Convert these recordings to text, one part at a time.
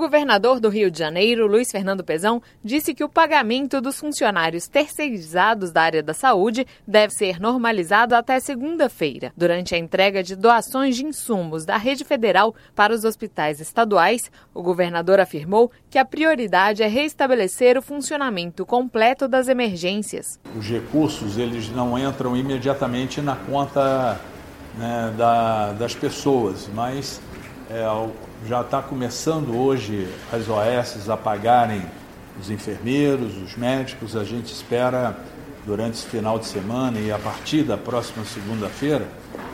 O governador do Rio de Janeiro, Luiz Fernando Pezão, disse que o pagamento dos funcionários terceirizados da área da saúde deve ser normalizado até segunda-feira. Durante a entrega de doações de insumos da rede federal para os hospitais estaduais, o governador afirmou que a prioridade é restabelecer o funcionamento completo das emergências. Os recursos eles não entram imediatamente na conta, né, das pessoas, mas já está começando hoje as OS a pagarem os enfermeiros, os médicos. A gente espera durante esse final de semana e a partir da próxima segunda-feira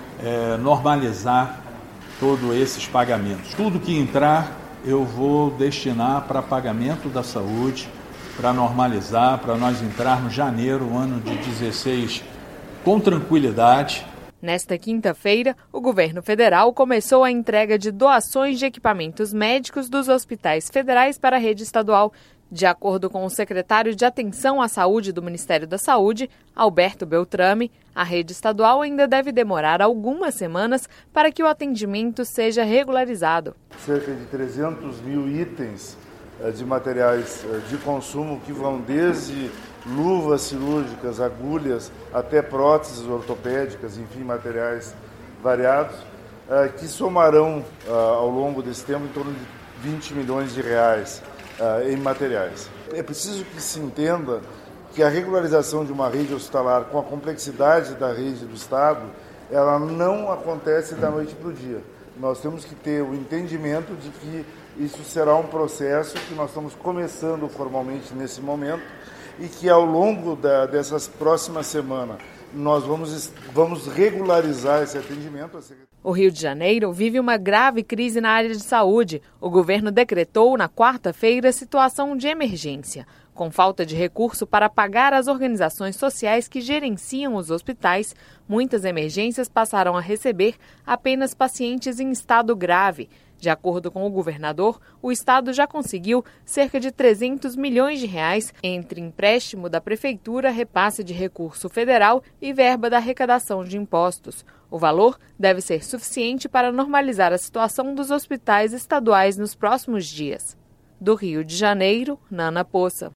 normalizar todos esses pagamentos. Tudo que entrar eu vou destinar para pagamento da saúde, para normalizar, para nós entrarmos em janeiro, ano de 16, com tranquilidade. Nesta quinta-feira, o governo federal começou a entrega de doações de equipamentos médicos dos hospitais federais para a rede estadual. De acordo com o secretário de Atenção à Saúde do Ministério da Saúde, Alberto Beltrame, a rede estadual ainda deve demorar algumas semanas para que o atendimento seja regularizado. Cerca de 300 mil itens de materiais de consumo que vão desde luvas cirúrgicas, agulhas, até próteses ortopédicas, enfim, materiais variados, que somarão ao longo desse tempo em torno de 20 milhões de reais em materiais. É preciso que se entenda que a regularização de uma rede hospitalar com a complexidade da rede do Estado, ela não acontece da noite para o dia. Nós temos que ter o entendimento de que isso será um processo que nós estamos começando formalmente nesse momento e que ao longo dessas próximas semanas nós vamos regularizar esse atendimento. O Rio de Janeiro vive uma grave crise na área de saúde. O governo decretou na quarta-feira situação de emergência. Com falta de recurso para pagar as organizações sociais que gerenciam os hospitais, muitas emergências passaram a receber apenas pacientes em estado grave. De acordo com o governador, o estado já conseguiu cerca de 300 milhões de reais entre empréstimo da prefeitura, repasse de recurso federal e verba da arrecadação de impostos. O valor deve ser suficiente para normalizar a situação dos hospitais estaduais nos próximos dias. Do Rio de Janeiro, Nana Poça.